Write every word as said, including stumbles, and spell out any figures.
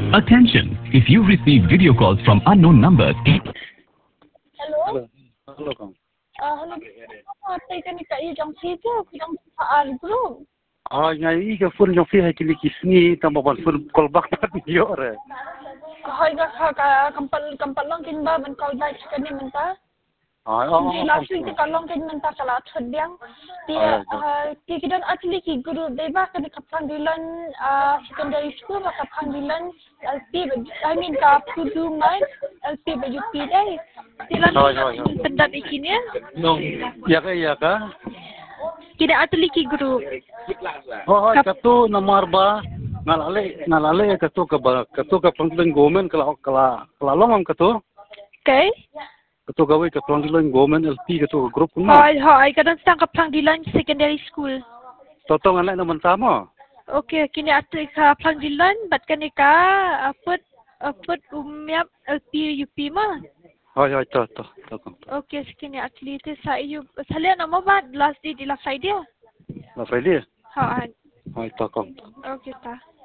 Attention! If you receive video calls from unknown numbers. Hello. Hello, Kang. Ah, hello. Patay ka ni Kaya Jang Sito, Pinang Paal Group. Ah, ngai i ka phone jong fi hai kili kisni tamba ban phone call back ta yo re. Kahoy ga ka ka kampal kampal lang kin ba man call back ka ni man ta. Ah, oh. Hindi last week ka long kin man ta kala thodang. Dia ki kidan atli ki guru de ba ka ni kapangdilan ah secondary school ba kapangdilan L P I mean ka pudu man L P ba U P dai. Tilan pendat ikini ya. No. Ya ka ya ka. Kida atli ki guru. Oh, ka tu nomor ba ngalale ngalale ka tu ka ba ka tu ka pangdilan government kala kala kala long ka tu. Okay. Ka tu gawe ka pangdilan government L P ka tu group na. Hoy hoy kadang sang kapangdilan secondary school. Totong anak naman tama. Okay, kini atli ka pangdilan bat kani ka aput aput umyap L P U P ma. Hoy hoy to to to. Okay, sekini atli te sa iyo salian nama ba last day di la Friday. La Friday. Ha. Hoy to kong. Okay ta.